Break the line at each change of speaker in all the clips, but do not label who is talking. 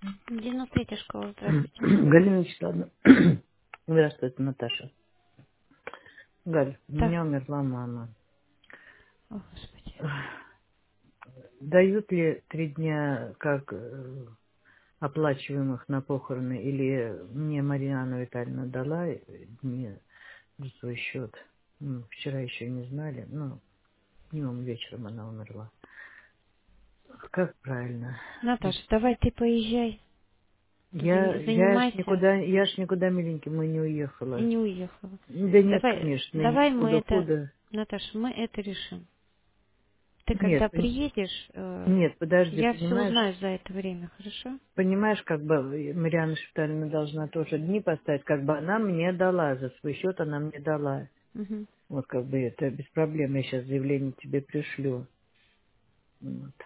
93-я школа, здравствуйте.
Галина Вячеславовна. Здравствуйте, Наташа. Галь, у
Да.
меня умерла мама.
О, Господи.
Дают ли 3 дня как оплачиваемых на похороны, или мне Марьяна Витальевна дала дни за свой счет? Вчера еще не знали, но днем вечером она умерла. Как правильно?
Наташа, давай ты поезжай, занимайся
Я ж никуда, миленький, мы не
и
уехала.
не уехала.
Да нет,
Давай,
конечно,
давай мы
куда,
это,
куда.
Наташа, мы это решим. Ты когда
Нет,
приедешь,
нет, подожди,
я все
понимаешь?
узнаю за это время, хорошо?
Понимаешь, как бы Марианна Шепталина должна тоже дни поставить, как бы она мне дала, за свой счет она мне дала.
Мгм.
Вот как бы это без проблем, я сейчас заявление тебе пришлю. Вот.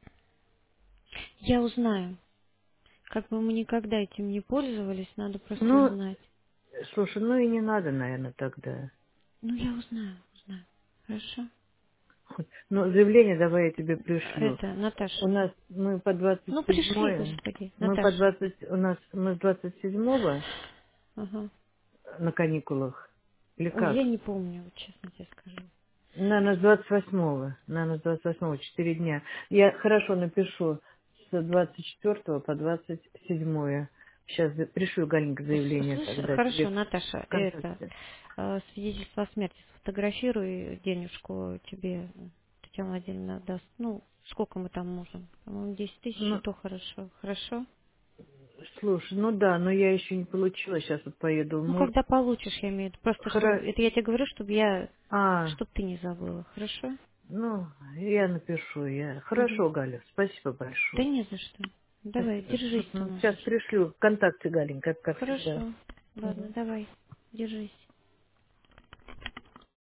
Я узнаю. Как бы мы никогда этим не пользовались, надо просто
Ну,
узнать.
слушай, ну и не надо, наверное, тогда.
Ну, я узнаю. Хорошо?
Ну, заявление давай я тебе пришлю.
Это, Наташа.
У нас мы по двадцать
Ну, пришли,
седьмое,
Господи.
мы по
Наташа.
20, у нас мы с 27-го
Ага.
на каникулах. Или
Ой, я
как?
не помню, вот честно тебе скажу.
Наверное, с 28-го. Наверное, с 28-го, 4 дня. Я хорошо напишу с 24 по 27. Сейчас пришлю, Галенька, заявление
Слышь,
тогда
хорошо,
тебе
Наташа, это
ВКонтакте.
свидетельство о смерти сфотографируй, денежку тебе Татьяна Владимировна даст. Ну, сколько мы там можем? По-моему, 10 тысяч, и
Ну,
то хорошо. Хорошо?
слушай, ну да, но я еще не получила. Сейчас вот поеду в
Ну,
морг.
когда получишь, я имею в виду. Просто, чтобы... Это я тебе говорю, чтобы ты не забыла. Хорошо?
Ну, я напишу.
Мгм.
Хорошо, Галя, спасибо
Да
большое.
не за что. Давай,
Спасибо.
держись ты,
Сейчас
малыш.
пришлю ВКонтакте, Галенька, как всегда.
Хорошо. Ладно, давай. Держись.